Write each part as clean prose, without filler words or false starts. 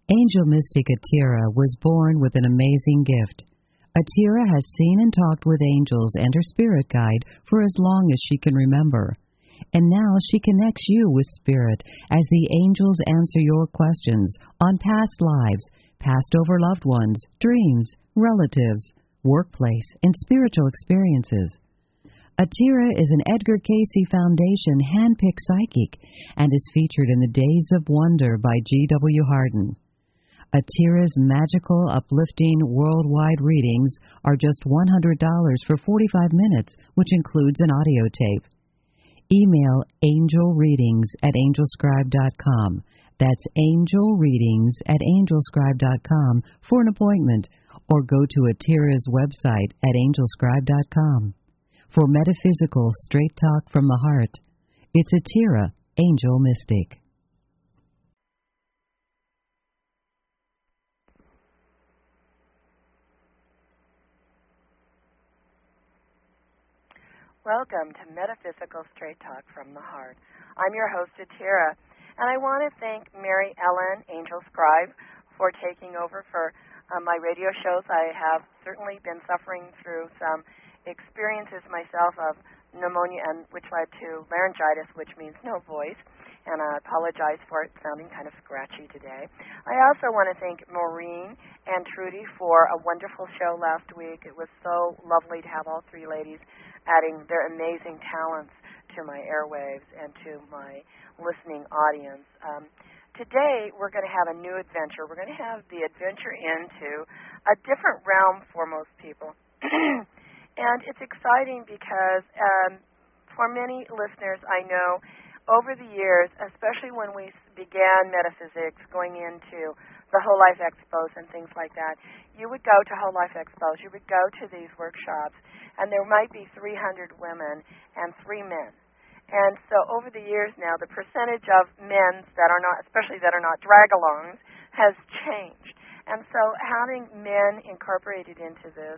Angel mystic Atira was born with an amazing gift. Atira has seen and talked with angels and her spirit guide for as long as she can remember. And now she connects you with Spirit as the angels answer your questions on past lives, past over loved ones, dreams, relatives, workplace, and spiritual experiences. Atira is an Edgar Cayce Foundation hand-picked psychic and is featured in the Days of Wonder by G.W. Harden. Atira's magical, uplifting, worldwide readings are just $100 for 45 minutes, which includes an audio tape. Email angelreadings@angelscribe.com. That's angelreadings@angelscribe.com for an appointment, or go to Atira's website at angelscribe.com. For metaphysical straight talk from the heart, it's Atira, Angel Mystic. Welcome to Metaphysical Straight Talk from the Heart. I'm your host, Atira, and I want to thank Mary Ellen, Angel Scribe, for taking over for my radio shows. I have certainly been suffering through some experiences myself of pneumonia, and which led to laryngitis, which means no voice, and I apologize for it sounding kind of scratchy today. I also want to thank Maureen and Trudy for a wonderful show last week. It was so lovely to have all three ladies adding their amazing talents to my airwaves and to my listening audience. Today, we're going to have a new adventure. We're going to have the adventure into a different realm for most people. And it's exciting because for many listeners, I know over the years, especially when we began metaphysics, going into the Whole Life Expos and things like that, you would go to Whole Life Expos, you would go to these workshops, and there might be 300 women and 3 men. And so over the years now, the percentage of men that are not, especially that are not drag-alongs, has changed. And so having men incorporated into this,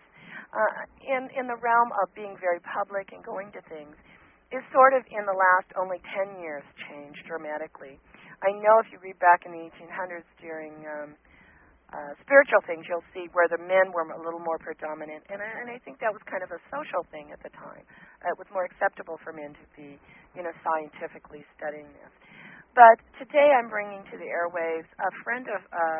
in the realm of being very public and going to things, is sort of in the last only 10 years changed dramatically. I know if you read back in the 1800s during spiritual things, you'll see where the men were a little more predominant, and I think that was kind of a social thing at the time. It was more acceptable for men to be, scientifically studying this. But today I'm bringing to the airwaves a friend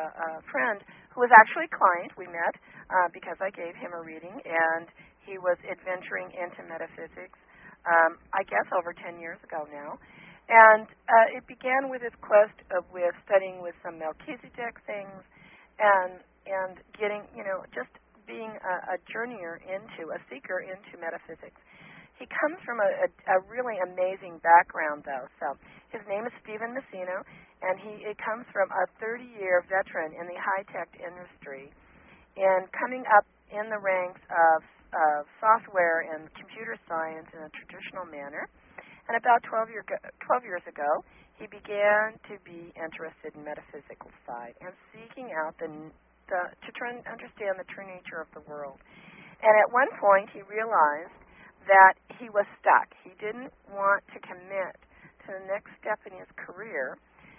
who was actually a client. We met because I gave him a reading, and he was adventuring into metaphysics, I guess over 10 years ago now. And it began with his quest with studying with some Melchizedek things, and getting, just being a journeyer a seeker into metaphysics. He comes from a really amazing background, though. So his name is Stephen Messino, and he comes from a 30-year veteran in the high-tech industry, and coming up in the ranks of software and computer science in a traditional manner. And about 12 years ago, he began to be interested in metaphysical side and seeking out to try and understand the true nature of the world. And at one point, he realized that he was stuck. He didn't want to commit to the next step in his career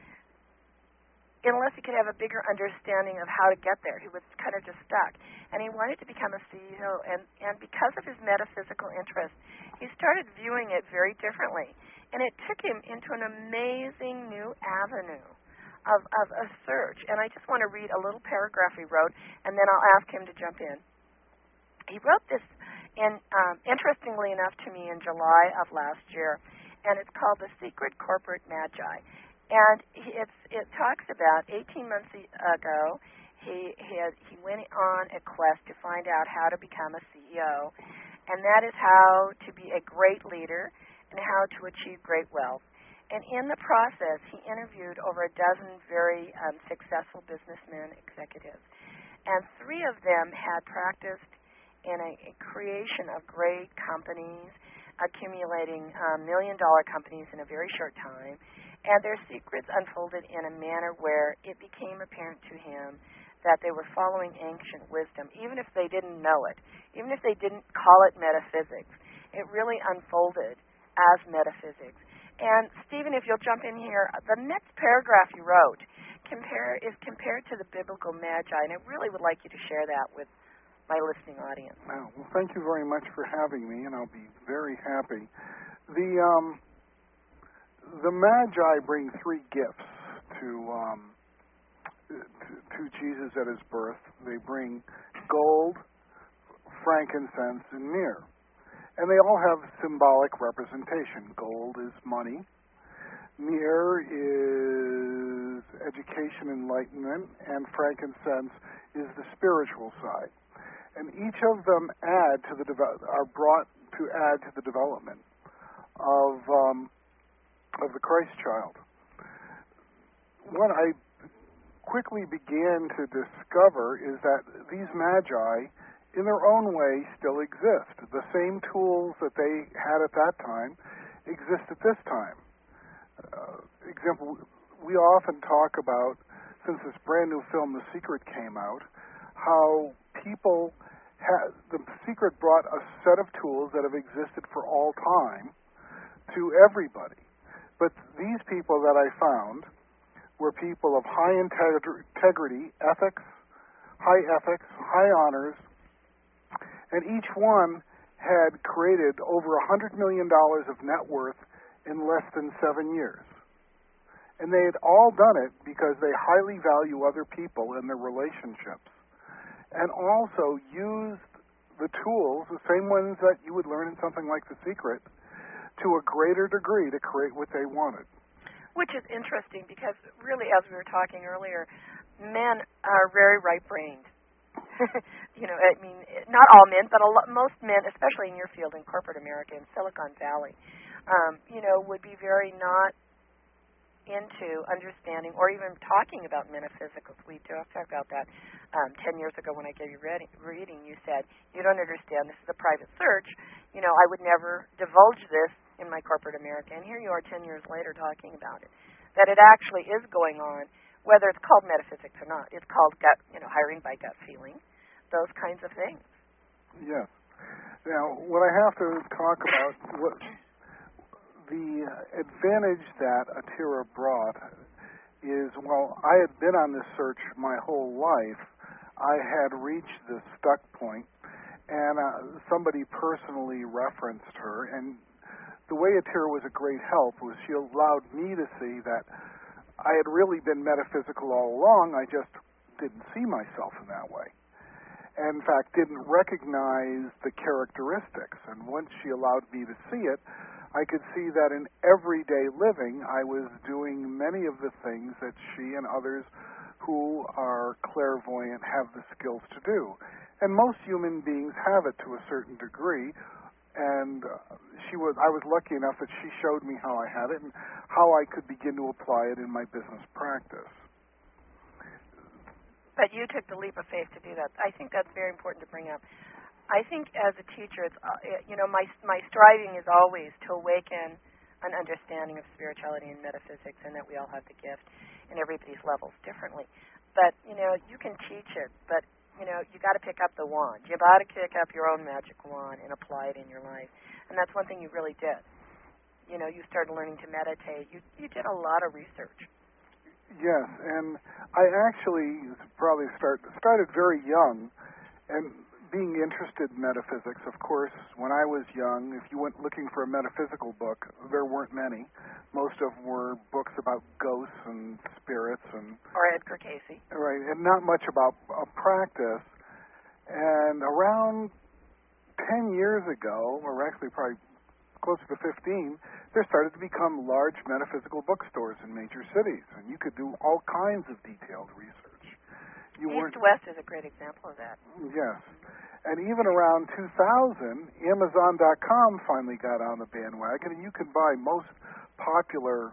unless he could have a bigger understanding of how to get there. He was kind of just stuck. And he wanted to become a CEO. And because of his metaphysical interest, he started viewing it very differently. And it took him into an amazing new avenue of a search. And I just want to read a little paragraph he wrote, and then I'll ask him to jump in. He wrote this, interestingly enough to me, in July of last year, and it's called The Secret Corporate Magi. And it talks about 18 months ago, he went on a quest to find out how to become a CEO, and that is how to be a great leader and how to achieve great wealth. And in the process, he interviewed over a dozen very successful businessmen, executives, and 3 of them had practiced in a creation of great companies, accumulating million-dollar companies in a very short time, and their secrets unfolded in a manner where it became apparent to him that they were following ancient wisdom, even if they didn't know it, even if they didn't call it metaphysics. It really unfolded as metaphysics. And, Stephen, if you'll jump in here, the next paragraph you wrote compared to the biblical magi, and I really would like you to share that with my listening audience. Well, thank you very much for having me, and I'll be very happy. The Magi bring three gifts to Jesus at his birth. They bring gold, frankincense, and myrrh. And they all have symbolic representation. Gold is money. Myrrh is education, enlightenment, and frankincense is the spiritual side. And each of them are brought to add to the development of the Christ child. What I quickly began to discover is that these magi, in their own way, still exist. The same tools that they had at that time exist at this time. Example, we often talk about, since this brand new film, The Secret, came out, how The Secret brought a set of tools that have existed for all time to everybody. But these people that I found were people of high integrity, high honors, and each one had created over $100 million of net worth in less than 7 years. And they had all done it because they highly value other people and their relationships, and also used the tools, the same ones that you would learn in something like The Secret, to a greater degree to create what they wanted. Which is interesting because really, as we were talking earlier, men are very right-brained. I mean, not all men, but most men, especially in your field in corporate America, in Silicon Valley, would be very not into understanding or even talking about metaphysicals. We talked about that 10 years ago when I gave you reading. You said, you don't understand, this is a private search. I would never divulge this in my corporate America. And here you are 10 years later talking about it, that it actually is going on, whether it's called metaphysics or not. It's called hiring by gut feeling, those kinds of things. Yes. Now, what I have to talk about, the advantage that Atira brought is, I had been on this search my whole life. I had reached this stuck point, and somebody personally referenced her, and the way Atira was a great help was she allowed me to see that I had really been metaphysical all along. I just didn't see myself in that way. And in fact, didn't recognize the characteristics. And once she allowed me to see it, I could see that in everyday living, I was doing many of the things that she and others who are clairvoyant have the skills to do. And most human beings have it to a certain degree. And I was lucky enough that she showed me how I had it and how I could begin to apply it in my business practice. But you took the leap of faith to do that. I think that's very important to bring up. I think as a teacher, it's my striving is always to awaken an understanding of spirituality and metaphysics, and that we all have the gift, and everybody's levels differently. But you can teach it, but you got to pick up the wand. You got to pick up your own magic wand and apply it in your life, and that's one thing you really did. You started learning to meditate. You did a lot of research. Yes, and I actually probably started very young, and being interested in metaphysics. Of course, when I was young, if you went looking for a metaphysical book, there weren't many. Most of them were books about ghosts and spirits or Edgar Cayce. Right, and not much about practice. And around 10 years ago, or actually probably closer to 15, there started to become large metaphysical bookstores in major cities, and you could do all kinds of detailed research. East-West is a great example of that. Yes. And even around 2000, Amazon.com finally got on the bandwagon, and you can buy most popular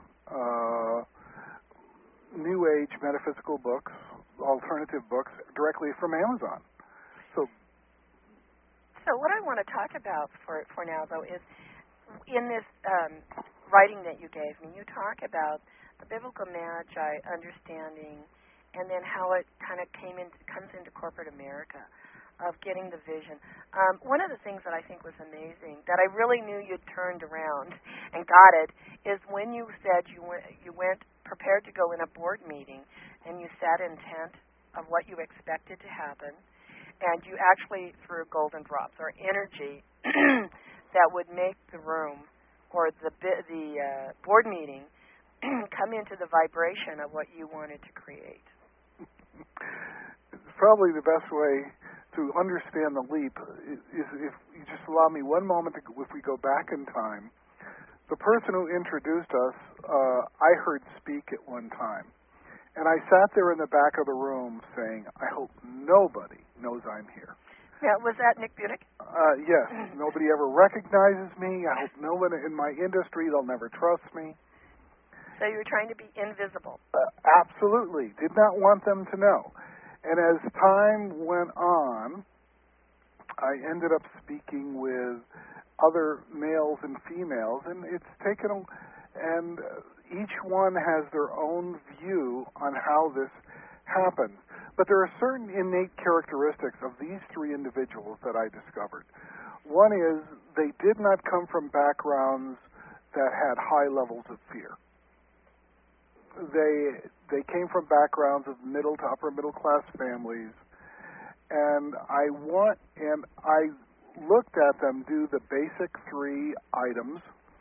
New Age metaphysical books, alternative books, directly from Amazon. So what I want to talk about for now, though, is in this writing that you gave me, you talk about the biblical magi understanding, and then how it kind of comes into corporate America, of getting the vision. One of the things that I think was amazing, that I really knew you'd turned around and got it, is when you said you went prepared to go in a board meeting and you set intent of what you expected to happen, and you actually threw golden drops or energy that would make the room or the board meeting come into the vibration of what you wanted to create. It's probably the best way to understand the leap is if you just allow me one moment, if we go back in time. The person who introduced us, I heard speak at one time. And I sat there in the back of the room saying, I hope nobody knows I'm here. Yeah, was that Nick Budick? Yes. Nobody ever recognizes me. I hope no one in my industry, they'll never trust me. So you were trying to be invisible. Absolutely. Did not want them to know. And as time went on, I ended up speaking with other males and females, and it's taken and each one has their own view on how this happens. But there are certain innate characteristics of these three individuals that I discovered. One is they did not come from backgrounds that had high levels of fear. They came from backgrounds of middle to upper middle class families, and I looked at them do the basic three items.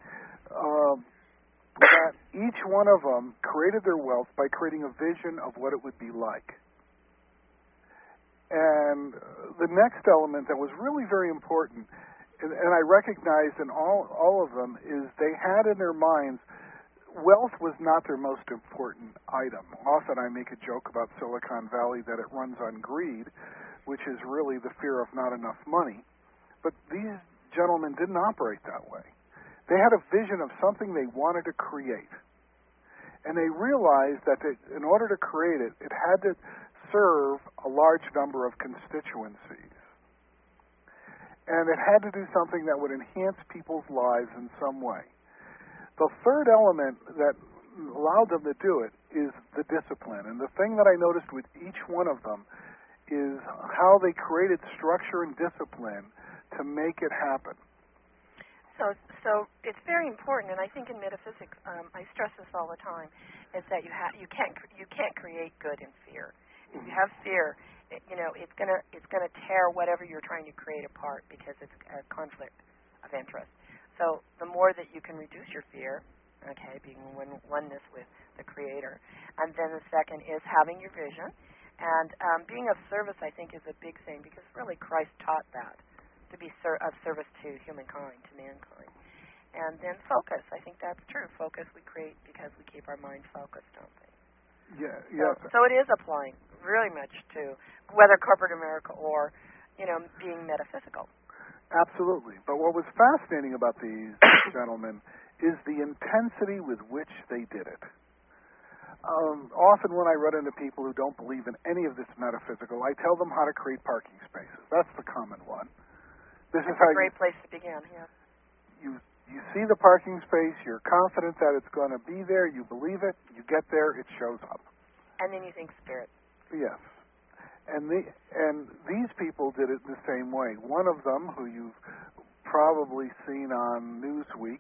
That each one of them created their wealth by creating a vision of what it would be like. And the next element that was really very important, and I recognized in all of them, is they had in their minds wealth was not their most important item. Often I make a joke about Silicon Valley that it runs on greed, which is really the fear of not enough money. But these gentlemen didn't operate that way. They had a vision of something they wanted to create. And they realized that in order to create it, it had to serve a large number of constituencies. And it had to do something that would enhance people's lives in some way. The third element that allowed them to do it is the discipline. And the thing that I noticed with each one of them is how they created structure and discipline to make it happen. So it's very important, and I think in metaphysics, I stress this all the time, is that you can't create good in fear. If you have fear, it's gonna tear whatever you're trying to create apart because it's a conflict of interest. So the more that you can reduce your fear, okay, being oneness with the Creator, and then the second is having your vision, and being of service, I think, is a big thing because really Christ taught that, to be of service to humankind, to mankind. And then focus, I think that's true. Focus we create because we keep our mind focused, don't we? Yeah. So it is applying really much to whether corporate America or, being metaphysical. Absolutely. But what was fascinating about these gentlemen is the intensity with which they did it. Often when I run into people who don't believe in any of this metaphysical, I tell them how to create parking spaces. That's the common one. That's a great place to begin, yeah. You see the parking space, you're confident that it's going to be there, you believe it, you get there, it shows up. And then you think spirit. Yes. And these people did it the same way. One of them, who you've probably seen on Newsweek,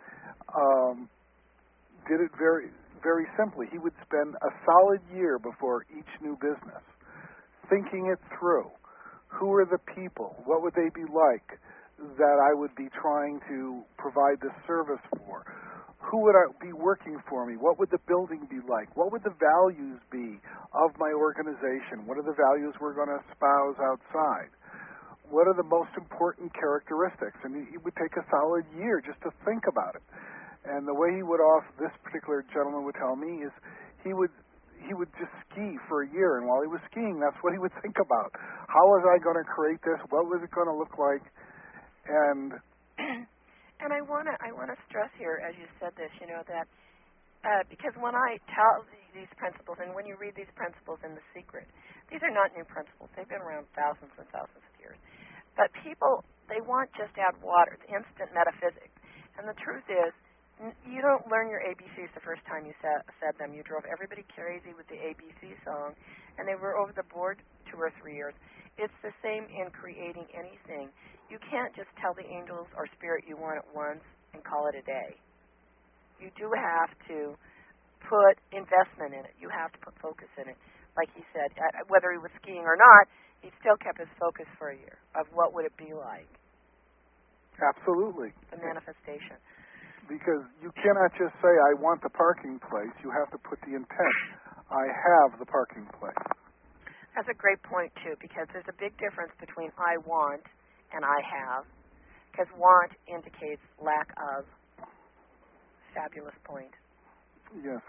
did it very, very simply. He would spend a solid year before each new business, thinking it through. Who are the people? What would they be like that I would be trying to provide this service for? Who would be working for me? What would the building be like? What would the values be of my organization? What are the values we're going to espouse outside? What are the most important characteristics? And he would take a solid year just to think about it. And the way this particular gentleman would tell me is he would just ski for a year, and while he was skiing, that's what he would think about. How was I going to create this? What was it going to look like? And I wanna stress here, as you said this, that because when I tell these principles, and when you read these principles in The Secret, these are not new principles. They've been around thousands and thousands of years. But people, they want just to add water, the instant metaphysics. And the truth is, you don't learn your ABCs the first time you said them. You drove everybody crazy with the ABC song, and they were over the board 2 or 3 years. It's the same in creating anything. You can't just tell the angels or spirit you want it once and call it a day. You do have to put investment in it. You have to put focus in it. Like he said, whether he was skiing or not, he still kept his focus for a year of what would it be like. Absolutely. The manifestation. Because you cannot just say, I want the parking place. You have to put the intent. I have the parking place. That's a great point, too, because there's a big difference between I want and I have, because want indicates lack of. Fabulous point. Yes.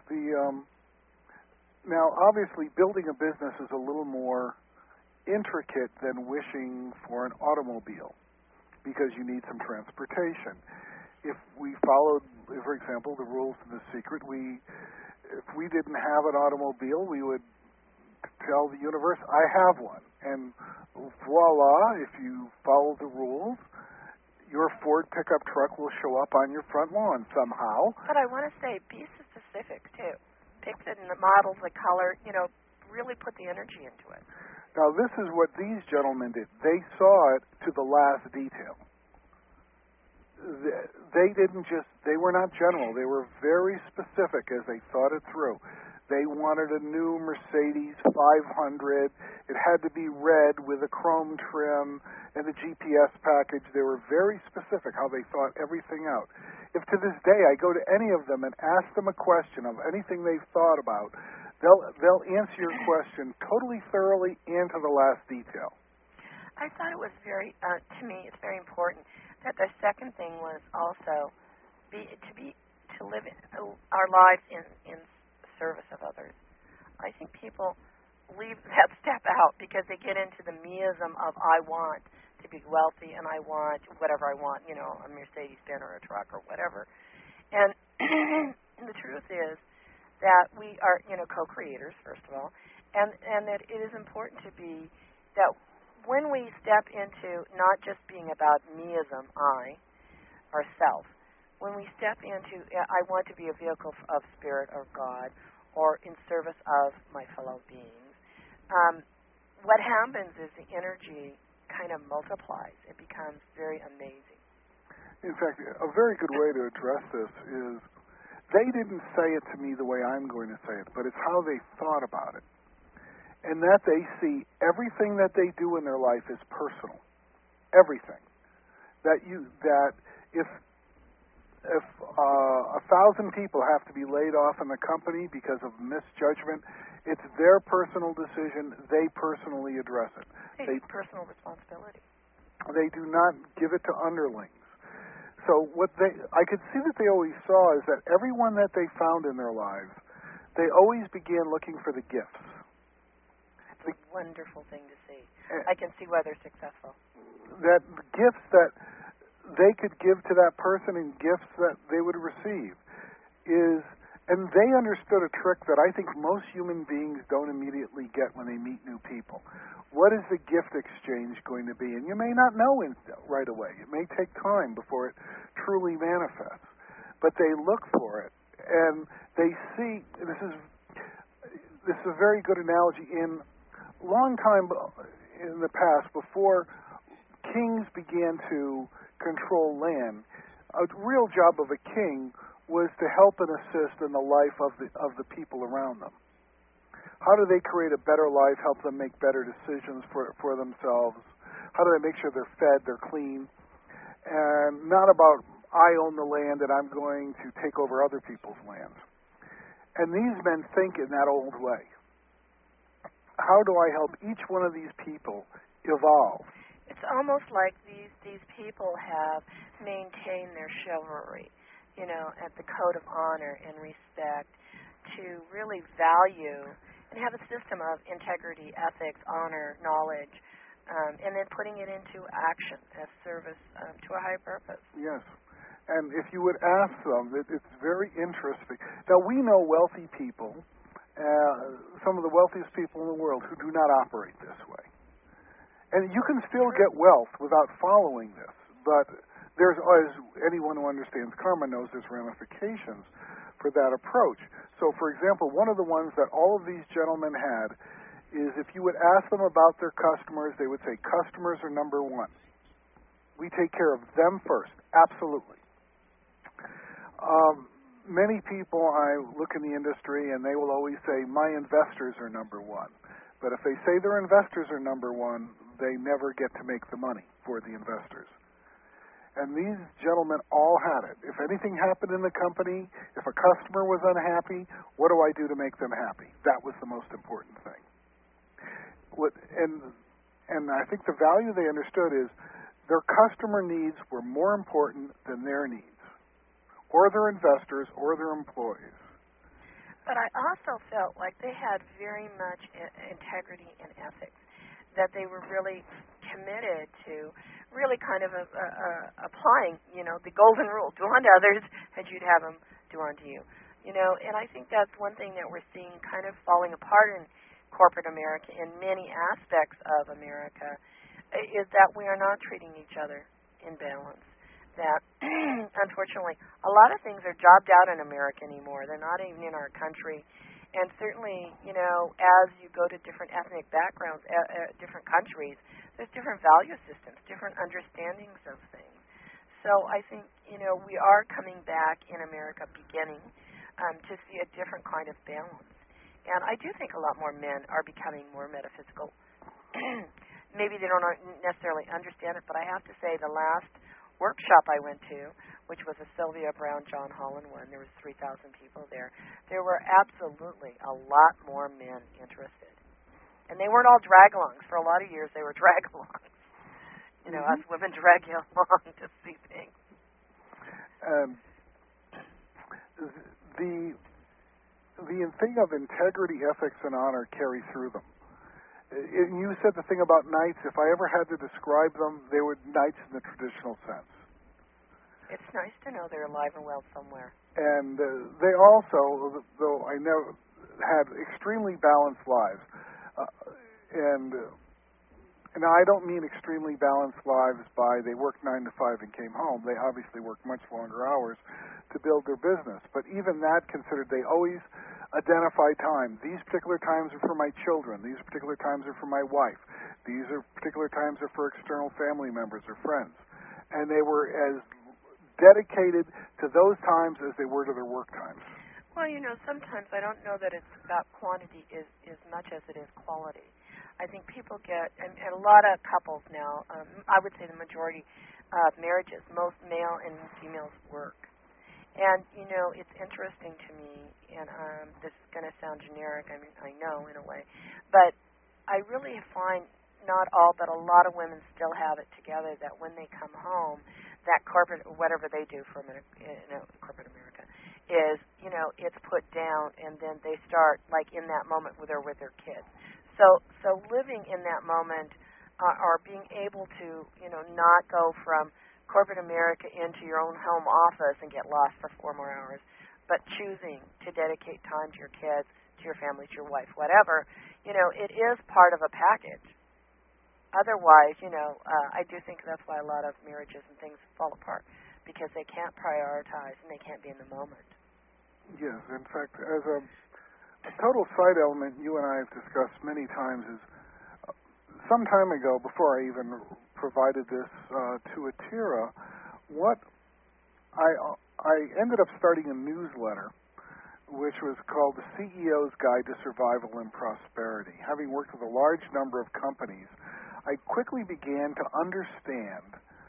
Now, obviously, building a business is a little more intricate than wishing for an automobile, because you need some transportation. If we followed, for example, the rules of The Secret, if we didn't have an automobile, we would tell the universe, I have one. And voila, if you follow the rules, your Ford pickup truck will show up on your front lawn somehow. But I want to say, be specific, too. Pick the models, the color, really put the energy into it. Now, this is what these gentlemen did. They saw it to the last detail. They were not general. They were very specific as they thought it through. They wanted a new Mercedes 500. It had to be red with a chrome trim and a GPS package. They were very specific how they thought everything out. If to this day I go to any of them and ask them a question of anything they've thought about, they'll answer your question totally thoroughly and to the last detail. I thought it was to me, it's very important that the second thing was also to live our lives in service of others. I think people leave that step out because they get into the meism of I want to be wealthy and I want whatever I want, a Mercedes-Benz or a truck or whatever. And the truth is that we are, co-creators, first of all, and that it is important to be that when we step into not just being about meism, I, or self, when we step into I want to be a vehicle of spirit or God or in service of my fellow beings, what happens is the energy kind of multiplies. It becomes very amazing. In fact, a very good way to address this is they didn't say it to me the way I'm going to say it, but it's how they thought about it. And that they see everything that they do in their life is personal. Everything. That if 1,000 people have to be laid off in the company because of misjudgment, it's their personal decision. They personally address it. They take personal responsibility. They do not give it to underlings. So I could see that they always saw is that everyone that they found in their lives, they always began looking for the gifts. It's a wonderful thing to see. I can see why they're successful. That gifts that they could give to that person and gifts that they would receive and they understood a trick that I think most human beings don't immediately get when they meet new people. What is the gift exchange going to be? And you may not know right away. It may take time before it truly manifests. But they look for it, and they see, this is a very good analogy. In a long time in the past, before kings began to control land, a real job of a king was to help and assist in the life of the people around them. How do they create a better life, help them make better decisions for themselves? How do they make sure they're fed, they're clean? And not about, I own the land and I'm going to take over other people's lands. And these men think in that old way. How do I help each one of these people evolve? It's almost like these people have maintained their chivalry, at the code of honor and respect, to really value and have a system of integrity, ethics, honor, knowledge, and then putting it into action as service to a higher purpose. Yes. And if you would ask them, it's very interesting. Now, we know wealthy people, some of the wealthiest people in the world, who do not operate this way. And you can still get wealth without following this, but there's, as anyone who understands karma knows, there's ramifications for that approach. So, for example, one of the ones that all of these gentlemen had is if you would ask them about their customers, they would say, customers are number one. We take care of them first. Absolutely. many people, I look in the industry and they will always say, my investors are number one. But if they say their investors are number one, they never get to make the money for the investors. And these gentlemen all had it. If anything happened in the company, if a customer was unhappy, what do I do to make them happy? That was the most important thing. And I think the value they understood is their customer needs were more important than their needs, or their investors, or their employees. But I also felt like they had very much integrity and ethics, that they were really committed to really kind of applying, the golden rule, do unto others as you'd have them do unto you. And I think that's one thing that we're seeing kind of falling apart in corporate America, in many aspects of America, is that we are not treating each other in balance. That, unfortunately, a lot of things are jobbed out in America anymore. They're not even in our country. And certainly, as you go to different ethnic backgrounds, different countries, there's different value systems, different understandings of things. So I think, we are coming back in America beginning to see a different kind of balance. And I do think a lot more men are becoming more metaphysical. Maybe they don't necessarily understand it, but I have to say the last workshop I went to, which was a Sylvia Brown, John Holland one, there was 3,000 people there. There were absolutely a lot more men interested. And they weren't all drag-alongs. For a lot of years, they were drag-alongs. Us women drag you along to see things. The thing of integrity, ethics, and honor carry through them. You said the thing about knights. If I ever had to describe them, they were knights in the traditional sense. It's nice to know they're alive and well somewhere. And they also, though I never had extremely balanced lives, and I don't mean extremely balanced lives by they worked 9 to 5 and came home. They obviously worked much longer hours to build their business. But even that considered, they always identify time. These particular times are for my children. These particular times are for my wife. These particular times are for external family members or friends. And they were as dedicated to those times as they were to their work times. Well, sometimes I don't know that it's about quantity as much as it is quality. I think people get, and a lot of couples now, I would say the majority of marriages, most male and females work. And, it's interesting to me, and this is going to sound generic, I know in a way, but I really find not all, but a lot of women still have it together that when they come home, that corporate, whatever they do for corporate America, is, it's put down, and then they start, like, in that moment with their kids. So living in that moment or being able to, not go from corporate America into your own home office and get lost for 4 more hours, but choosing to dedicate time to your kids, to your family, to your wife, whatever, it is part of a package. Otherwise, I do think that's why a lot of marriages and things fall apart, because they can't prioritize and they can't be in the moment. Yes, in fact, as a total side element you and I have discussed many times is some time ago, before I even provided this to Atira, what I ended up starting a newsletter which was called The CEO's Guide to Survival and Prosperity. Having worked with a large number of companies, I quickly began to understand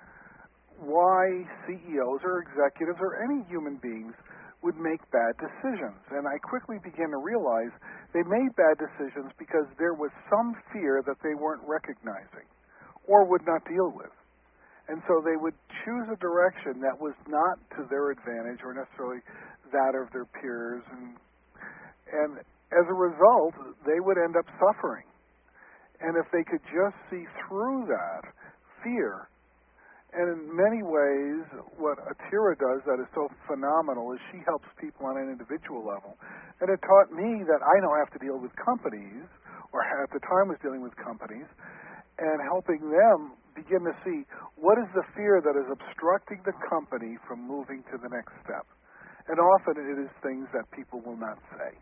why CEOs or executives or any human beings would make bad decisions. And I quickly began to realize they made bad decisions because there was some fear that they weren't recognizing or would not deal with. And so they would choose a direction that was not to their advantage or necessarily that of their peers. And as a result, they would end up suffering. And if they could just see through that fear, and in many ways, what Atira does that is so phenomenal is she helps people on an individual level. And it taught me that I don't have to deal with companies, or at the time was dealing with companies, and helping them begin to see what is the fear that is obstructing the company from moving to the next step. And often it is things that people will not say.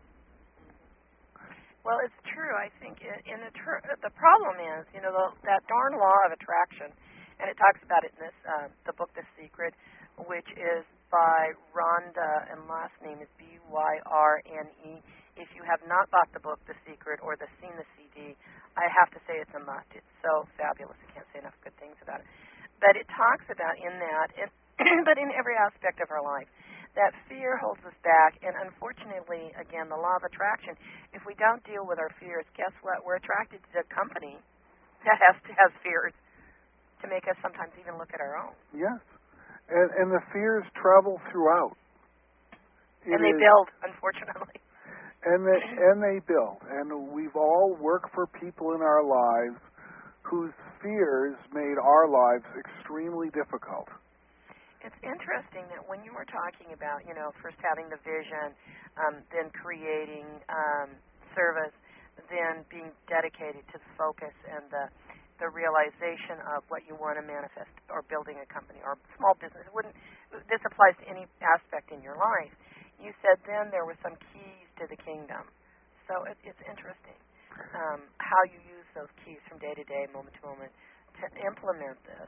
Well, it's true. I think the problem is, that darn law of attraction, and it talks about it in this the book The Secret, which is by Rhonda, and last name is Byrne. If you have not bought the book, The Secret, or seen the CD, I have to say it's a must. It's so fabulous. I can't say enough good things about it. But it talks about in that, but in every aspect of our life, that fear holds us back. And unfortunately, again, the law of attraction, if we don't deal with our fears, guess what? We're attracted to a company that has fears to make us sometimes even look at our own. Yes. And the fears travel throughout. And they build, unfortunately. And they build. And we've all worked for people in our lives whose fears made our lives extremely difficult. It's interesting that when you were talking about, first having the vision, then creating service, then being dedicated to the focus and the realization of what you want to manifest, or building a company or small business. This applies to any aspect in your life. You said then there were some keys to the kingdom. So it's interesting how you use those keys from day to day, moment to moment, to implement this.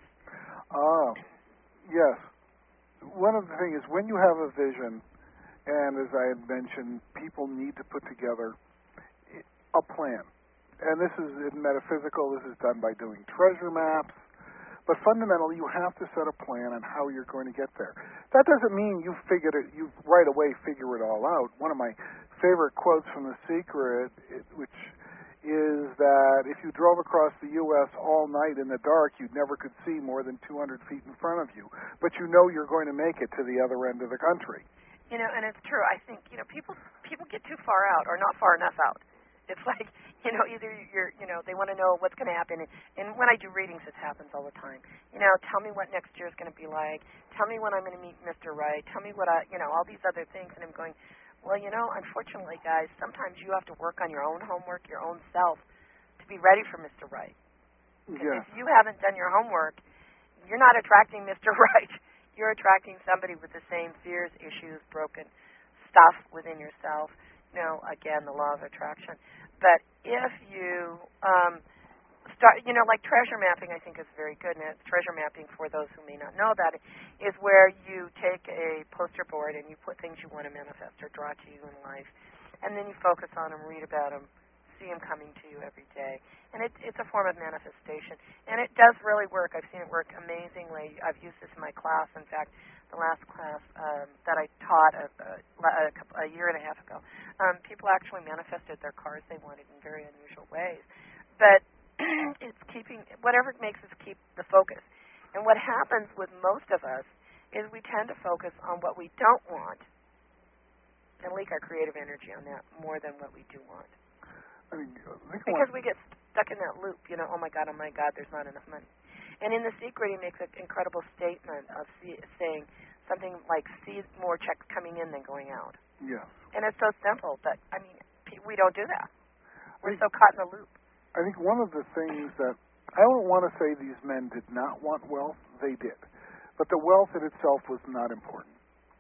Yes. One of the things is when you have a vision, and as I had mentioned, people need to put together a plan. And this is in metaphysical, this is done by doing treasure maps. But fundamentally, you have to set a plan on how you're going to get there. That doesn't mean you right away figure it all out. One of my favorite quotes from The Secret, which is that if you drove across the U.S. all night in the dark, you never could see more than 200 feet in front of you. But you know you're going to make it to the other end of the country. And it's true. I think, people get too far out or not far enough out. It's like, either they want to know what's going to happen. And when I do readings, this happens all the time. Tell me what next year is going to be like. Tell me when I'm going to meet Mr. Right. Tell me what all these other things. And I'm going, well, unfortunately, guys, sometimes you have to work on your own homework, your own self, to be ready for Mr. Right. Yes. If you haven't done your homework, you're not attracting Mr. Right. You're attracting somebody with the same fears, issues, broken stuff within yourself. Again, the law of attraction. But if you start, like treasure mapping, I think is very good. And treasure mapping, for those who may not know about it, is where you take a poster board and you put things you want to manifest or draw to you in life, and then you focus on them, read about them, see them coming to you every day. And it's a form of manifestation. And it does really work. I've seen it work amazingly. I've used this in my class. In fact, the last class that I taught a year and a half ago, people actually manifested their cars they wanted in very unusual ways. But it's whatever makes us keep the focus. And what happens with most of us is we tend to focus on what we don't want and leak our creative energy on that more than what we do want. Because we get stuck in that loop, oh my God, there's not enough money. And in The Secret, he makes an incredible statement of saying something like, see more checks coming in than going out. Yes. And it's so simple, but, we don't do that. We're so caught in the loop. I think one of the things that, I don't want to say these men did not want wealth, they did. But the wealth in itself was not important.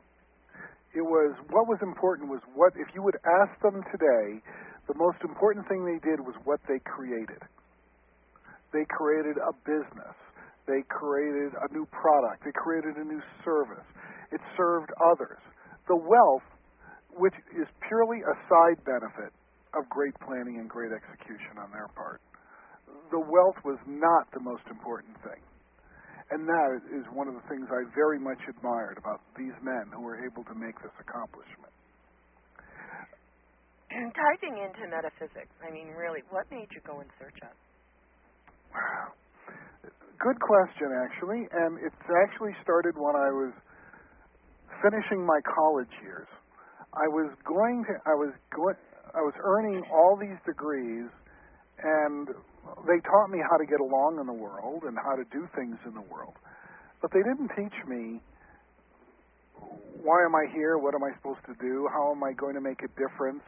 What was important was if you would ask them today, the most important thing they did was what they created. They created a business. They created a new product. They created a new service. It served others. The wealth, which is purely a side benefit of great planning and great execution on their part, the wealth was not the most important thing. And that is one of the things I very much admired about these men who were able to make this accomplishment. Diving into metaphysics, really, what made you go in search of? Wow. Good question, actually, and it's actually started when I was finishing my college years. I was earning all these degrees, and they taught me how to get along in the world and how to do things in the world. But they didn't teach me, why am I here? What am I supposed to do? How am I going to make a difference?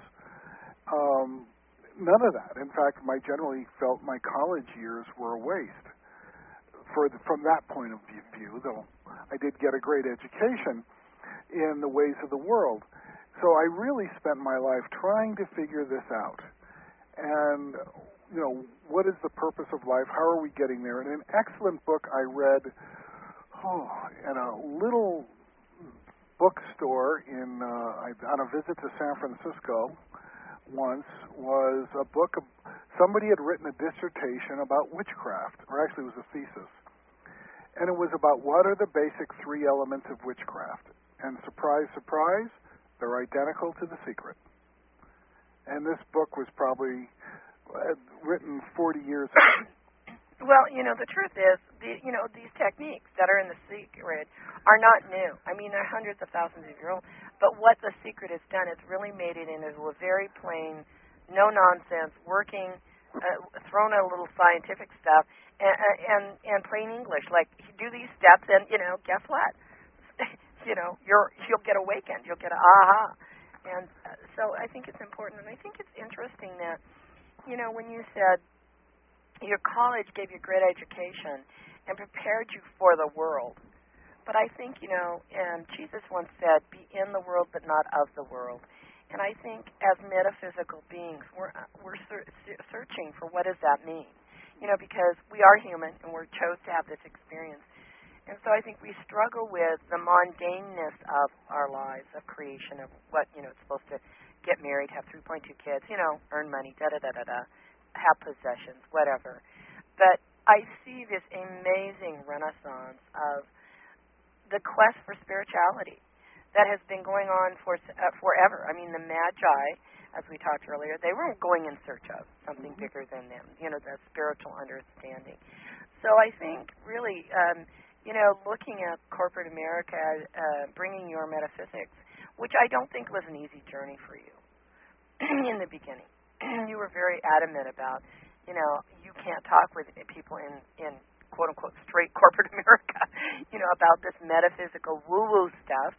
None of that. In fact, I generally felt my college years were a waste from that point of view, though I did get a great education in the ways of the world. So I really spent my life trying to figure this out. And, what is the purpose of life? How are we getting there? And an excellent book I read in a little bookstore on a visit to San Francisco once was a book of somebody had written a dissertation about witchcraft, or actually it was a thesis. And it was about what are the basic three elements of witchcraft. And surprise, surprise, they're identical to The Secret. And this book was probably written 40 years ago. Well, the truth is, these techniques that are in The Secret are not new. I mean, they're hundreds of thousands of years old. But what The Secret has done is really made it into a very plain, no-nonsense, working, thrown a little scientific stuff, and plain English. Like, do these steps, and, guess what? You'll get awakened. You'll get a aha. And so I think it's important, and I think it's interesting that, when you said your college gave you great education and prepared you for the world. But I think, and Jesus once said, be in the world but not of the world. And I think as metaphysical beings, we're searching for what does that mean? Because we are human and we're chose to have this experience. And so I think we struggle with the mundaneness of our lives, of creation, of what, it's supposed to get married, have 3.2 kids, earn money, da-da-da-da-da, have possessions, whatever. But I see this amazing renaissance of the quest for spirituality that has been going on for forever. I mean, the Magi, as we talked earlier, they weren't going in search of something bigger than them, the spiritual understanding. So I think really, looking at corporate America, bringing your metaphysics, which I don't think was an easy journey for you in the beginning. You were very adamant about, you can't talk with people in quote-unquote straight corporate America, about this metaphysical woo-woo stuff.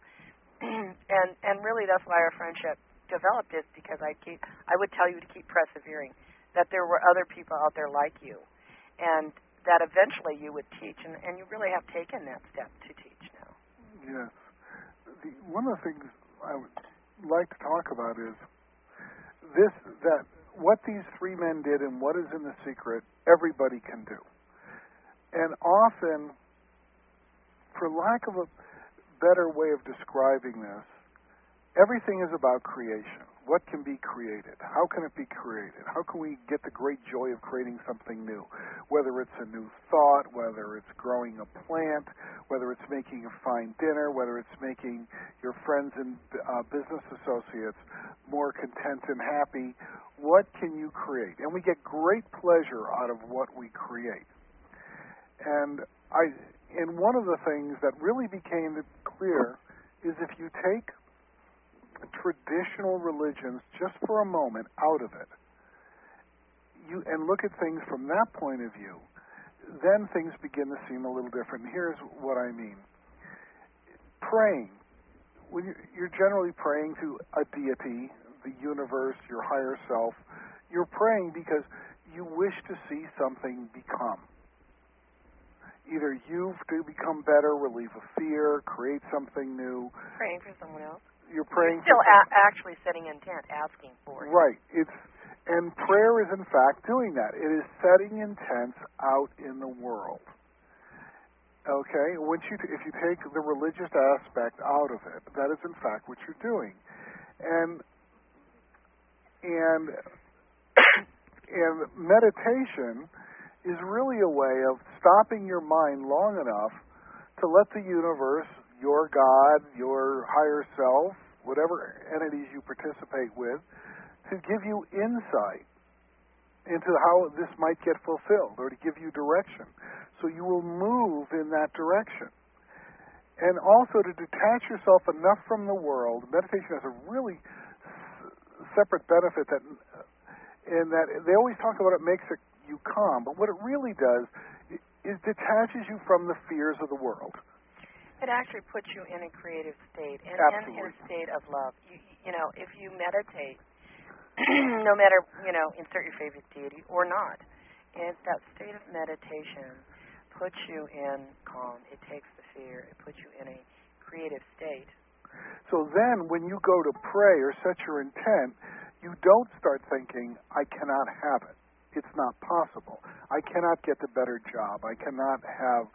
And really that's why our friendship developed, is because I would tell you to keep persevering, that there were other people out there like you, and that eventually you would teach, and you really have taken that step to teach now. Yes. One of the things I would like to talk about is that what these three men did and what is in The Secret, everybody can do. And often, for lack of a better way of describing this, everything is about creation. What can be created? How can it be created? How can we get the great joy of creating something new? Whether it's a new thought, whether it's growing a plant, whether it's making a fine dinner, whether it's making your friends and business associates more content and happy, what can you create? And we get great pleasure out of what we create. And one of the things that really became clear is if you take traditional religions just for a moment out of it, and look at things from that point of view, then things begin to seem a little different. And here's what I mean. Praying. When you're generally praying to a deity, the universe, your higher self, you're praying because you wish to see something become. Either you to become better, relieve a fear, create something new. Praying for someone else. You're praying. You're still actually setting intent, asking for it. Right. And prayer is in fact doing that. It is setting intents out in the world. Okay? If you take the religious aspect out of it, that is in fact what you're doing. And meditation is really a way of stopping your mind long enough to let the universe, your God, your higher self, whatever entities you participate with, to give you insight into how this might get fulfilled, or to give you direction. So you will move in that direction. And also to detach yourself enough from the world. Meditation has a really separate benefit in that they always talk about it makes you calm, but what it really does is detaches you from the fears of the world. It actually puts you in a creative state and in a state of love. If you meditate, no matter, insert your favorite deity or not, and that state of meditation puts you in calm. It takes the fear. It puts you in a creative state. So then when you go to pray or set your intent, you don't start thinking, I cannot have it. It's not possible. I cannot get the better job. I cannot have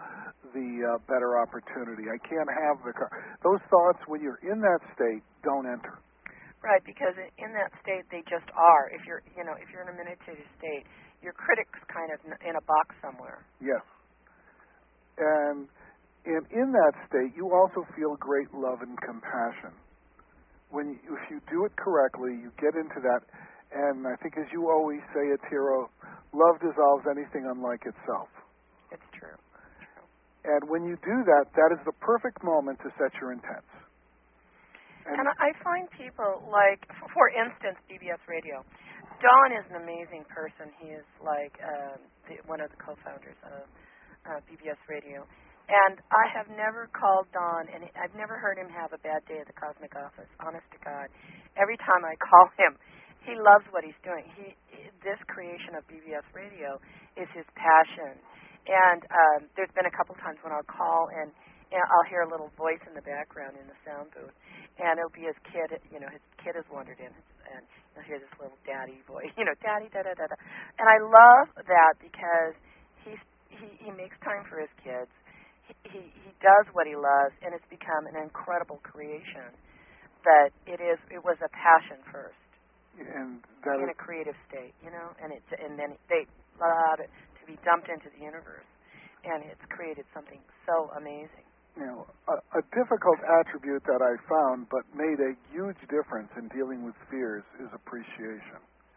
the better opportunity. I can't have the car. Those thoughts, when you're in that state, don't enter. Right, because in that state they just are. If you're in a meditative state, your critic's kind of in a box somewhere. Yes. And in that state, you also feel great love and compassion. If you do it correctly, you get into that. And I think, as you always say, Atira, love dissolves anything unlike itself. It's true. And when you do that, that is the perfect moment to set your intents. And I find people like, for instance, BBS Radio. Don is an amazing person. He is like one of the co-founders of BBS Radio. And I have never called Don, and I've never heard him have a bad day at the Cosmic Office, honest to God. Every time I call him, he loves what he's doing. This creation of BBS Radio is his passion. And there's been a couple times when I'll call and I'll hear a little voice in the background in the sound booth, and it'll be his kid. His kid has wandered in, and you'll hear this little daddy voice, daddy, da-da-da-da. And I love that because he makes time for his kids. He does what he loves, and it's become an incredible creation. But it was a passion first, and that in a creative state, and then they allowed it to be dumped into the universe, and it's created something so amazing. A difficult attribute that I found but made a huge difference in dealing with fears is appreciation.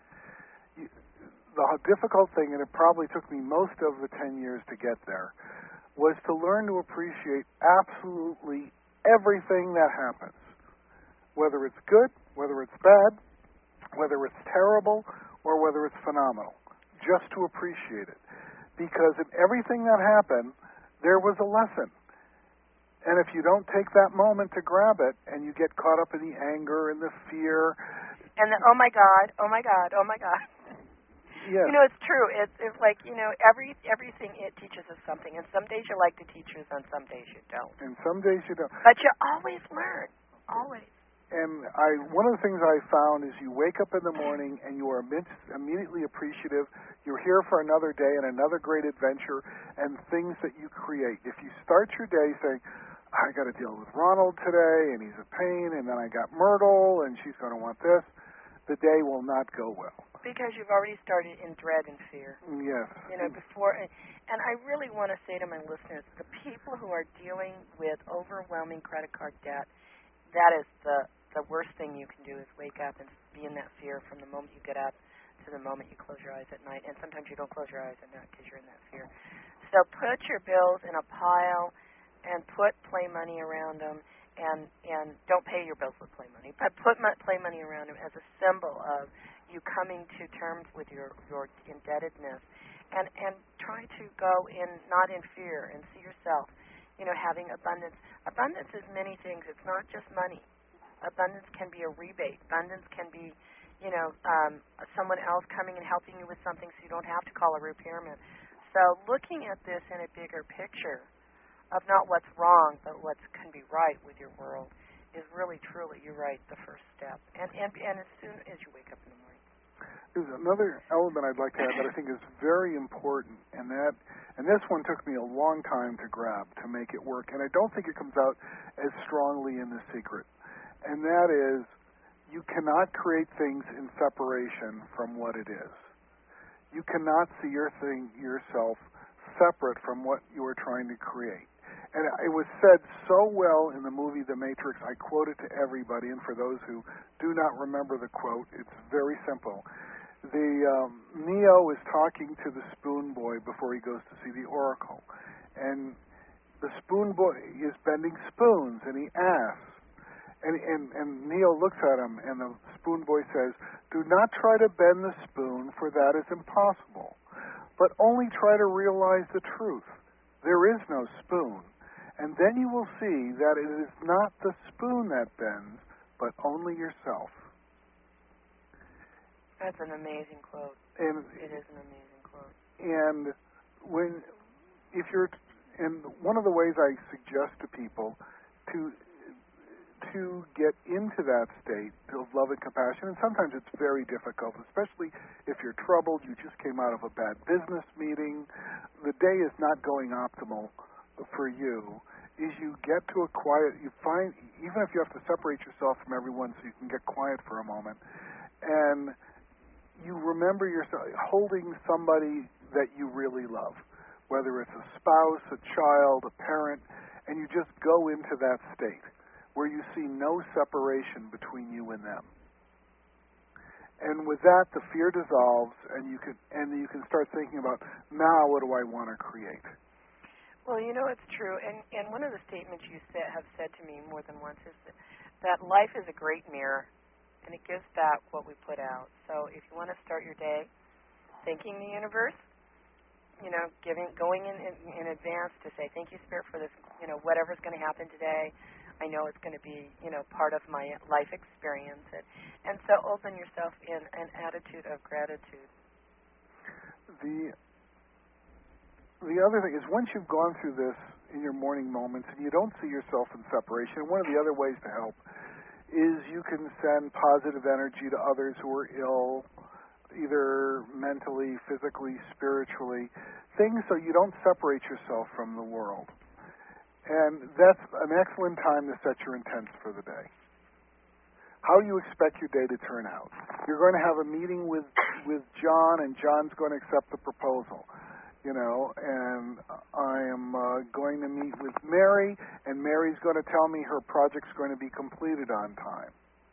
The difficult thing, and it probably took me most of the 10 years to get there, was to learn to appreciate absolutely everything that happens, whether it's good, whether it's bad, whether it's terrible, or whether it's phenomenal, just to appreciate it. Because in everything that happened, there was a lesson. And if you don't take that moment to grab it, and you get caught up in the anger and the fear, and the oh my God, oh my God, oh my God. Yes. It's true. It's like everything it teaches us something, and some days you like the teachers, and some days you don't. And some days you don't. But you always learn, always. And one of the things I found is you wake up in the morning and you are immediately appreciative. You're here for another day and another great adventure and things that you create. If you start your day saying, I got to deal with Ronald today, and he's a pain, and then I got Myrtle, and she's going to want this, the day will not go well. Because you've already started in dread and fear. Yes. Before, and I really want to say to my listeners, the people who are dealing with overwhelming credit card debt, that is the worst thing you can do is wake up and be in that fear from the moment you get up to the moment you close your eyes at night. And sometimes you don't close your eyes at night because you're in that fear. So put your bills in a pile and put play money around them, and don't pay your bills with play money, but put play money around them as a symbol of you coming to terms with your indebtedness, and try to go in not in fear and see yourself, having abundance. Abundance is many things. It's not just money. Abundance can be a rebate. Abundance can be, someone else coming and helping you with something so you don't have to call a repairman. So looking at this in a bigger picture of not what's wrong, but what can be right with your world is really, truly, you're right, the first step. And as soon as you wake up in the morning. There's another element I'd like to add that I think is very important, and this one took me a long time to grab to make it work, and I don't think it comes out as strongly in The Secret, and that is you cannot create things in separation from what it is. You cannot see yourself separate from what you are trying to create. And it was said so well in the movie The Matrix, I quote it to everybody, and for those who do not remember the quote, it's very simple. Neo is talking to the Spoon Boy before he goes to see the Oracle. And the Spoon Boy is bending spoons, and he asks, and Neo looks at him, and the Spoon Boy says, do not try to bend the spoon, for that is impossible, but only try to realize the truth. There is no spoon. And then you will see that it is not the spoon that bends, but only yourself. That's an amazing quote. And it is an amazing quote. And one of the ways I suggest to people to get into that state of love and compassion, and sometimes it's very difficult, especially if you're troubled, you just came out of a bad business meeting, the day is not going optimal. for you is you get to a quiet, you find, even if you have to separate yourself from everyone so you can get quiet for a moment, and you remember yourself holding somebody that you really love, whether it's a spouse, a child, a parent, and you just go into that state where you see no separation between you and them. And with that, the fear dissolves, and you can start thinking about, now what do I want to create? Well, it's true. And one of the statements you have said to me more than once is that life is a great mirror, and it gives back what we put out. So if you want to start your day thanking the universe, going in advance to say, thank you, Spirit, for this, whatever's going to happen today. I know it's going to be, part of my life experience. And so open yourself in an attitude of gratitude. The other thing is, once you've gone through this in your morning moments and you don't see yourself in separation, one of the other ways to help is you can send positive energy to others who are ill, either mentally, physically, spiritually, things so you don't separate yourself from the world. And that's an excellent time to set your intents for the day. How you expect your day to turn out. You're going to have a meeting with John, and John's going to accept the proposal. And I am going to meet with Mary, and Mary's going to tell me her project's going to be completed on time.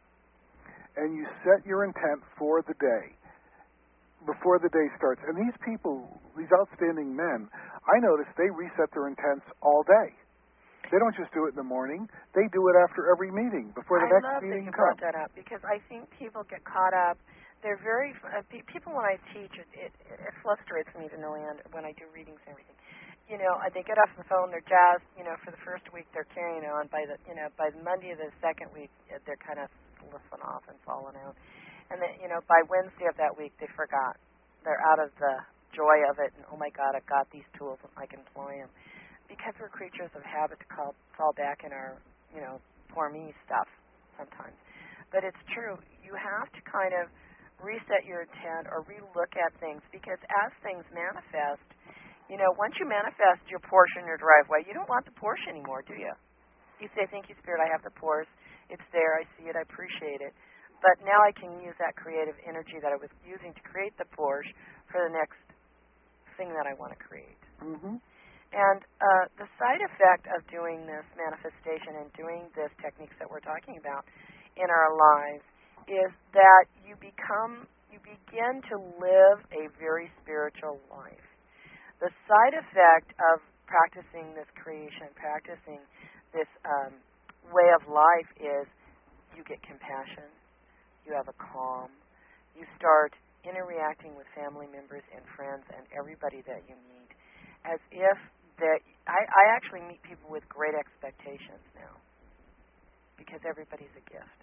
And you set your intent for the day, before the day starts. And these people, these outstanding men, I notice they reset their intents all day. They don't just do it in the morning. They do it after every meeting, before the next meeting comes. I love that you brought that up, because I think people get caught up. They're very people, when I teach, it frustrates me to no end when I do readings and everything. They get off the phone, they're jazzed. For the first week, they're carrying on. By the Monday of the second week, they're kind of slipping off and falling out. And then, by Wednesday of that week, they forgot. They're out of the joy of it, and oh my God, I've got these tools and I can employ them. Because we're creatures of habit to fall back in our, poor me stuff sometimes. But it's true. You have to kind of reset your intent or relook at things, because as things manifest, once you manifest your Porsche in your driveway, you don't want the Porsche anymore, do you? You say, thank you, Spirit, I have the Porsche. It's there. I see it. I appreciate it. But now I can use that creative energy that I was using to create the Porsche for the next thing that I want to create. Mm-hmm. And the side effect of doing this manifestation and doing this techniques that we're talking about in our lives is that you begin to live a very spiritual life. The side effect of practicing this creation, practicing this way of life is you get compassion, you have a calm, you start interacting with family members and friends and everybody that you meet as if that I actually meet people with great expectations now, because everybody's a gift.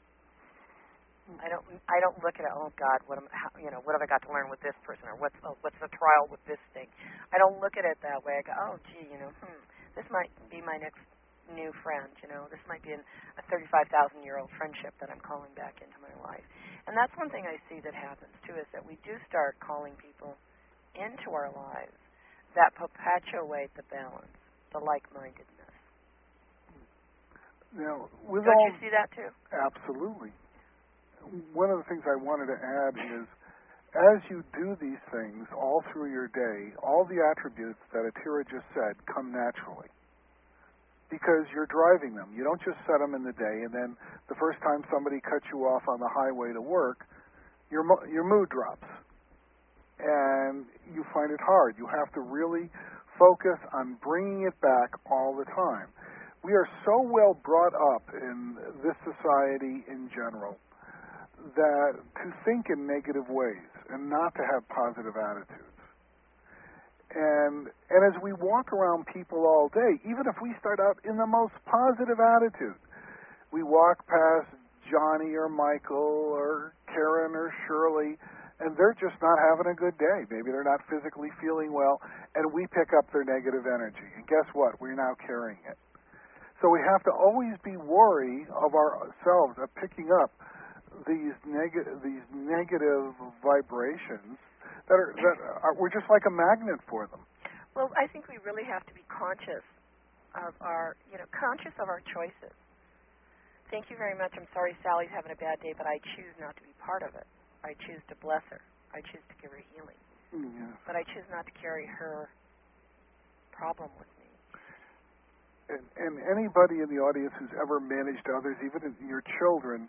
I don't look at it, oh God, what have I got to learn with this person, or what's the trial with this thing. I don't look at it that way. I go, oh gee, this might be my next new friend. This might be a 35,000-year-old friendship that I'm calling back into my life. And that's one thing I see that happens too, is that we do start calling people into our lives that perpetuate the balance, the like-mindedness. Now, don't you see that too? Absolutely. One of the things I wanted to add is, as you do these things all through your day, all the attributes that Atira just said come naturally, because you're driving them. You don't just set them in the day, and then the first time somebody cuts you off on the highway to work, your mood drops, and you find it hard. You have to really focus on bringing it back all the time. We are so well brought up in this society in general that to think in negative ways and not to have positive attitudes. And as we walk around people all day, even if we start out in the most positive attitude, we walk past Johnny or Michael or Karen or Shirley, and they're just not having a good day. Maybe they're not physically feeling well, and we pick up their negative energy. And guess what? We're now carrying it. So we have to always be wary of ourselves, of picking up these negative vibrations that are we're just like a magnet for them. Well, I think we really have to be conscious of our, conscious of our choices. Thank you very much. I'm sorry Sally's having a bad day, but I choose not to be part of it. I choose to bless her. I choose to give her healing. Yes. But I choose not to carry her problem with me. And anybody in the audience who's ever managed others, even your children,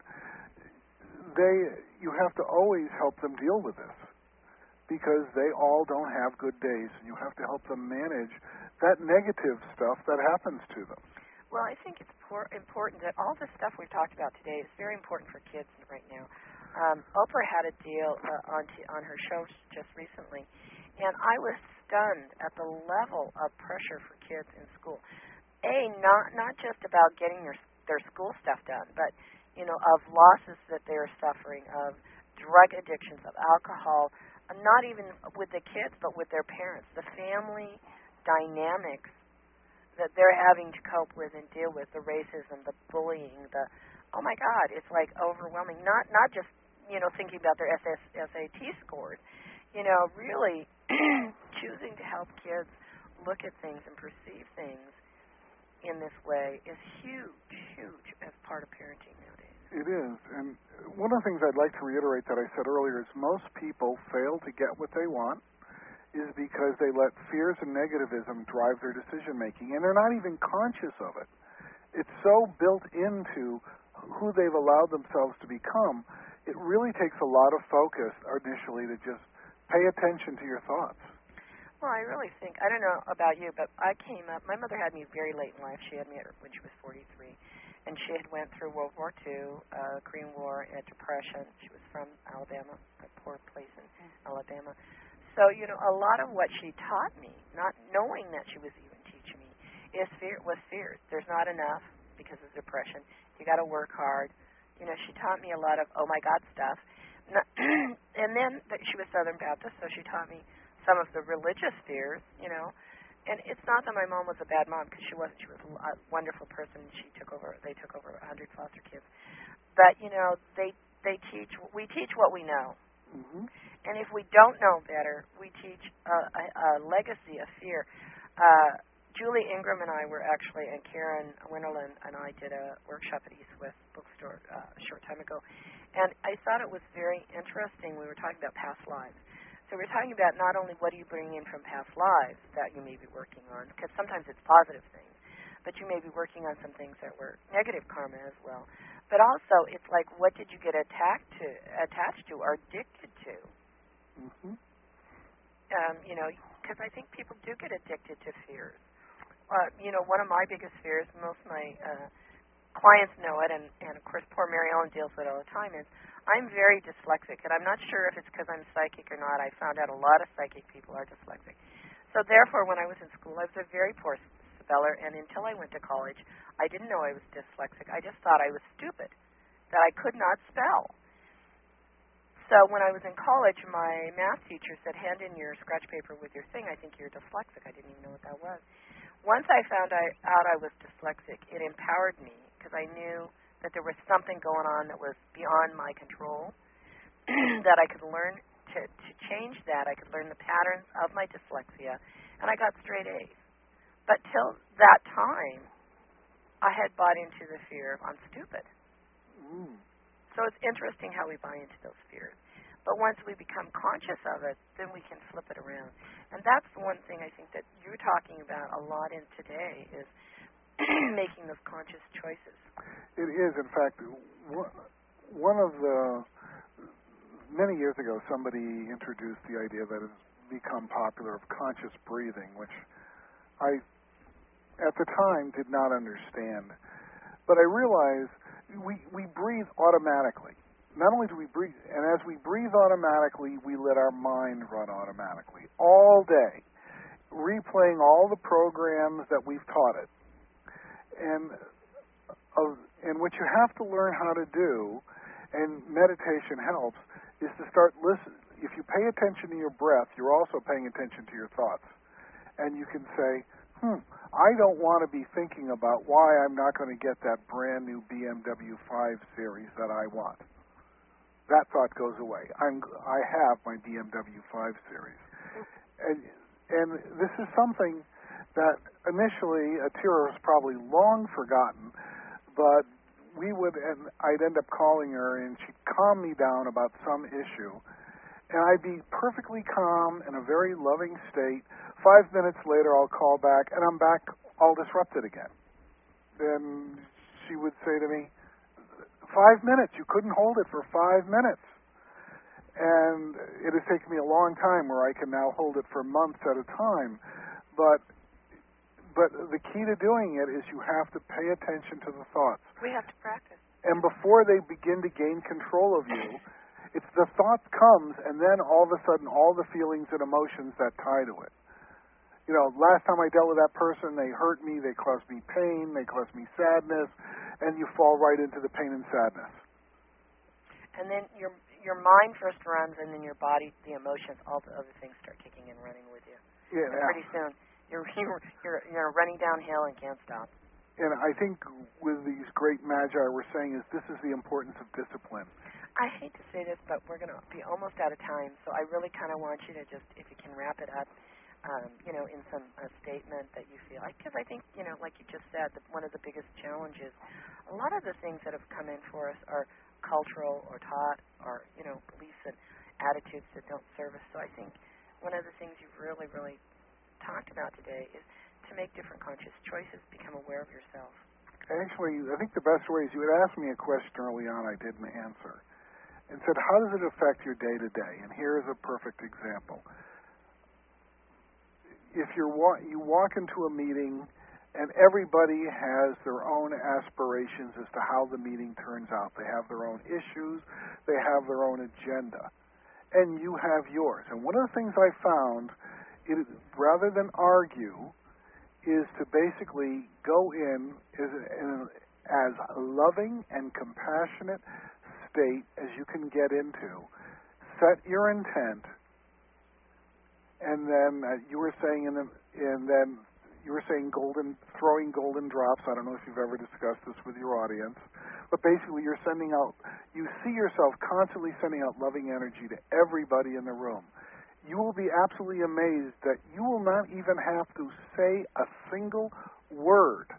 you have to always help them deal with this, because they all don't have good days, and you have to help them manage that negative stuff that happens to them. Well, I think it's important that all the stuff we've talked about today is very important for kids right now. Oprah had a deal on her show just recently, and I was stunned at the level of pressure for kids in school. Not just about getting their school stuff done, but of losses that they're suffering, of drug addictions, of alcohol, not even with the kids, but with their parents, the family dynamics that they're having to cope with and deal with, the racism, the bullying, oh my God, it's like overwhelming. Not just thinking about their SAT scores, really choosing to help kids look at things and perceive things in this way is huge as part of parenting nowadays. It is. And one of the things I'd like to reiterate that I said earlier is most people fail to get what they want is because they let fears and negativism drive their decision-making, and they're not even conscious of it. It's so built into who they've allowed themselves to become, it really takes a lot of focus initially to just pay attention to your thoughts. Well, I really think, I don't know about you, but I came up, my mother had me very late in life. She had me when she was 43, and she had went through World War II, Korean War, and Depression. She was from Alabama, a poor place in Alabama. So, a lot of what she taught me, not knowing that she was even teaching me, was fear. There's not enough because of depression. You got to work hard. She taught me a lot of, oh my God stuff. And then she was Southern Baptist, so she taught me some of the religious fears, and it's not that my mom was a bad mom, because she wasn't. She was a wonderful person. They took over 100 foster kids, but we teach what we know, and if we don't know better, we teach a legacy of fear. Julie Ingram and I were actually, and Karen Winterland and I did a workshop at East West Bookstore a short time ago, and I thought it was very interesting. We were talking about past lives. So we're talking about not only what do you bring in from past lives that you may be working on, because sometimes it's positive things, but you may be working on some things that were negative karma as well. But also, it's like, what did you get attached to or addicted to? Because I think people do get addicted to fears. One of my biggest fears, most of my clients know it, and of course poor Mary Ellen deals with it all the time, is I'm very dyslexic, and I'm not sure if it's because I'm psychic or not. I found out a lot of psychic people are dyslexic. So therefore, when I was in school, I was a very poor speller, and until I went to college, I didn't know I was dyslexic. I just thought I was stupid, that I could not spell. So when I was in college, my math teacher said, hand in your scratch paper with your thing. I think you're dyslexic. I didn't even know what that was. Once I found out I was dyslexic, it empowered me, because I knew that there was something going on that was beyond my control, that I could learn to change that. I could learn the patterns of my dyslexia, and I got straight A's. But till that time, I had bought into the fear of I'm stupid. So it's interesting how we buy into those fears. But once we become conscious of it, then we can flip it around. And that's the one thing I think that you're talking about a lot in today is making those conscious choices. It is, in fact, one of the, many years ago, somebody introduced the idea that has become popular of conscious breathing, which I, at the time, did not understand. But I realized we breathe automatically. Not only do we breathe, and as we breathe automatically, we let our mind run automatically all day, replaying all the programs that we've taught it. And what you have to learn how to do, and meditation helps, is to start listening. If you pay attention to your breath, you're also paying attention to your thoughts. And you can say, I don't want to be thinking about why I'm not going to get that brand new BMW 5 Series that I want. That thought goes away. I have my BMW 5 Series. And this is something that initially Atira was probably long forgotten, but I'd end up calling her, and she'd calm me down about some issue, and I'd be perfectly calm in a very loving state. 5 minutes later, I'll call back, and I'm back all disrupted again. Then she would say to me, 5 minutes, you couldn't hold it for 5 minutes. And it has taken me a long time where I can now hold it for months at a time. But the key to doing it is you have to pay attention to the thoughts. We have to practice. And before they begin to gain control of you, it's the thought comes, and then all of a sudden all the feelings and emotions that tie to it. You know, last time I dealt with that person, they hurt me, they caused me pain, they caused me sadness, and you fall right into the pain and sadness. And then your mind first runs, and then your body, the emotions, all the other things start kicking and running with you. Yeah. And pretty soon, you're running downhill and can't stop. And I think with these great magi, we're saying is this is the importance of discipline. I hate to say this, but we're going to be almost out of time, so I really kind of want you to just, if you can wrap it up, in some statement that you feel. Because I think, like you just said, one of the biggest challenges, a lot of the things that have come in for us are cultural or taught or, beliefs and attitudes that don't serve us. So I think one of the things you've really, really talked about today is to make different conscious choices, become aware of yourself. Actually, I think the best way is you had asked me a question early on I didn't answer and said, how does it affect your day-to-day? And here is a perfect example. If you walk into a meeting and everybody has their own aspirations as to how the meeting turns out. They have their own issues. They have their own agenda. And you have yours. And one of the things I found, rather than argue, is to basically go in as loving and compassionate state as you can get into. Set your intent, and then you were saying, throwing golden drops. I don't know if you've ever discussed this with your audience, but basically you see yourself constantly sending out loving energy to everybody in the room. You will be absolutely amazed that you will not even have to say a single word,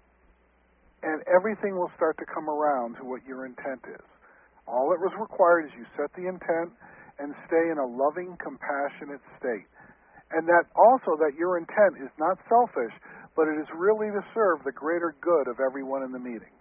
and everything will start to come around to what your intent is. All that was required is you set the intent and stay in a loving, compassionate state. And that also that your intent is not selfish, but it is really to serve the greater good of everyone in the meeting.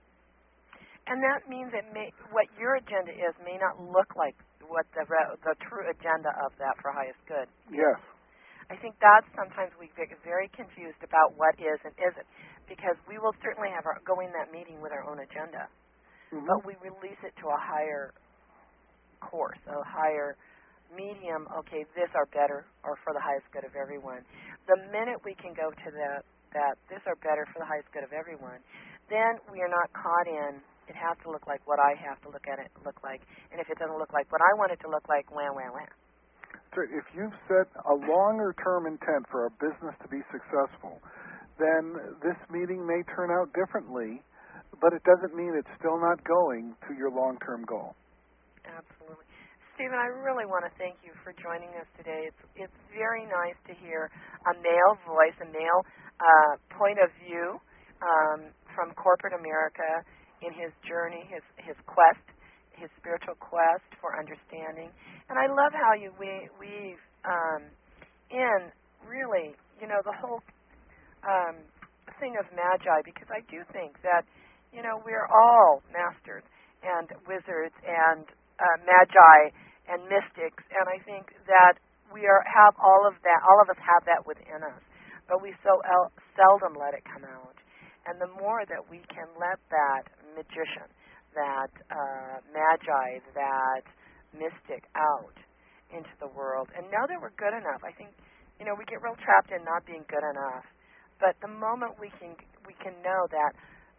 And that means what your agenda is may not look like what the true agenda of that for highest good. Yes. I think that sometimes we get very confused about what is and isn't, because we will certainly go in that meeting with our own agenda, but we release it to a higher course, a higher medium. Okay, this are better or for the highest good of everyone. The minute we can go to that this are better for the highest good of everyone, then we are not caught in it has to look like what I have to look at it look like, and if it doesn't look like what I want it to look like, wah. So if you've set a longer-term intent for a business to be successful, then this meeting may turn out differently, but it doesn't mean it's still not going to your long-term goal. Absolutely. Stephen, I really want to thank you for joining us today. It's very nice to hear a male voice, a male point of view from corporate America in his journey, his quest, his spiritual quest for understanding. And I love how you weave in really, the whole thing of magi, because I do think that, we're all masters and wizards and magi and mystics, and I think that we have all of that. All of us have that within us, but we so seldom let it come out. And the more that we can let that magician, that magi, that mystic out into the world, and know that we're good enough. I think, we get real trapped in not being good enough. But the moment we can know that,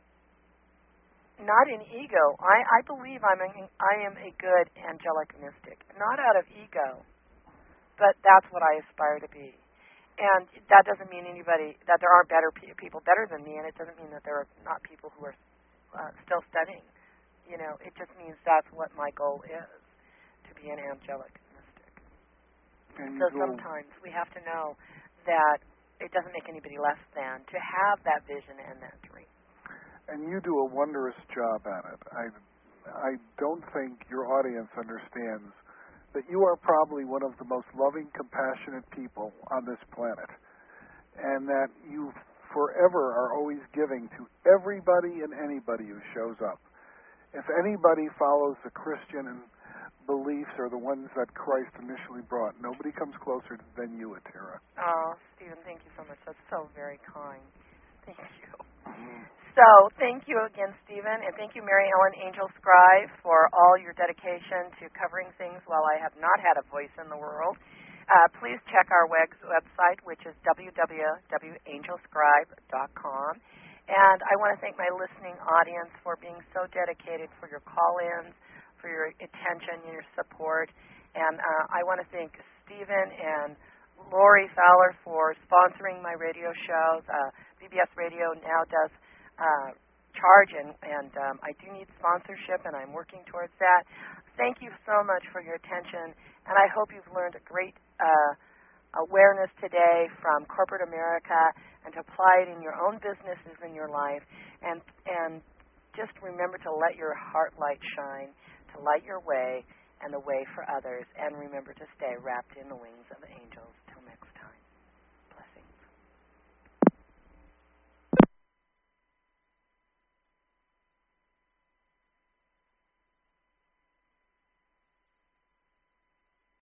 not in ego, I believe I am a good angelic mystic, not out of ego, but that's what I aspire to be. And that doesn't mean that there aren't better people better than me, and it doesn't mean that there are not people who are still studying. It just means that's what my goal is, to be an angelic mystic. So sometimes we have to know that it doesn't make anybody less than to have that vision and that dream. And you do a wondrous job at it. I don't think your audience understands that you are probably one of the most loving, compassionate people on this planet, and that you forever are always giving to everybody and anybody who shows up. If anybody follows the Christian beliefs or the ones that Christ initially brought, nobody comes closer than you, Atira. Oh, Stephen, thank you so much. That's so very kind. Thank you. So, thank you again, Stephen, and thank you, Mary Ellen Angel Scribe, for all your dedication to covering things while I have not had a voice in the world. Please check our website, which is www.angelscribe.com. And I want to thank my listening audience for being so dedicated, for your call-ins, for your attention and your support. And I want to thank Stephen and Lori Fowler for sponsoring my radio shows. BBS Radio now does charge, and I do need sponsorship, and I'm working towards that. Thank you so much for your attention, and I hope you've learned a great awareness today from corporate America, and to apply it in your own businesses in your life, and just remember to let your heart light shine, to light your way and the way for others, and remember to stay wrapped in the wings of the angels.